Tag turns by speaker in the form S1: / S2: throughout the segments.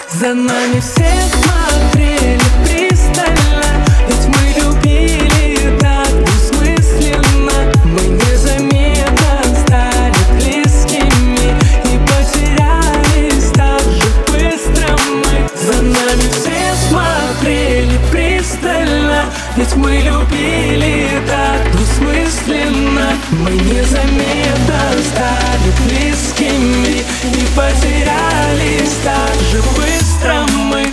S1: За нами все смотрели пристально, ведь мы любили так бессмысленно. Мы незаметно стали близкими и потерялись так же быстро мы. За нами все смотрели пристально, ведь мы любили так двусмысленно. Мы незаметно стали близкими и потерялись так же быстро мы.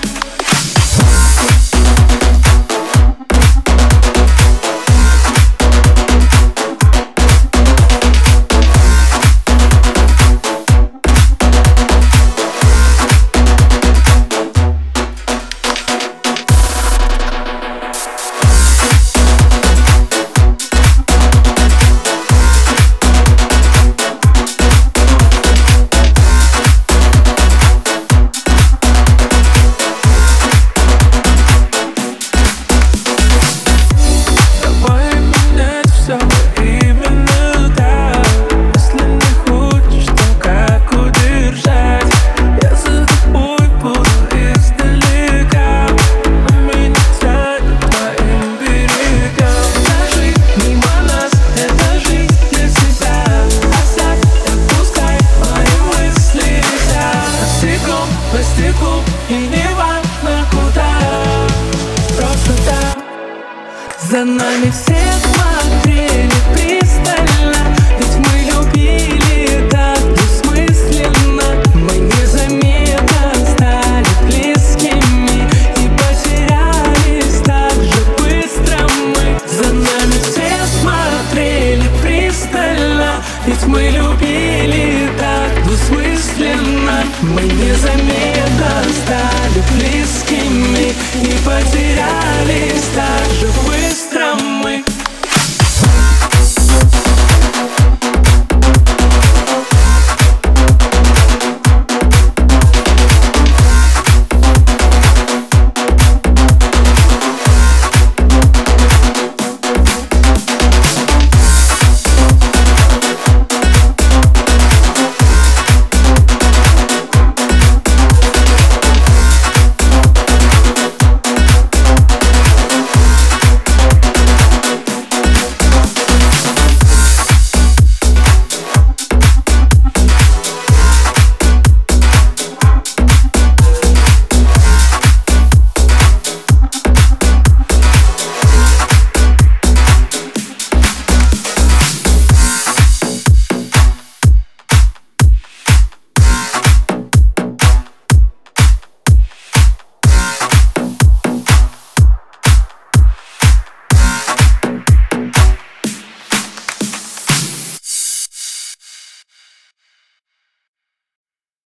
S1: По стеклу и не важно куда, просто так. За нами все смотрели пристально, ведь мы любили так бессмысленно. Мы незаметно стали близкими и потерялись так же быстро мы. За нами все смотрели пристально, ведь мы любили так двусмысленно. Мы незаметно стали близкими и потерялись так же быстро мы.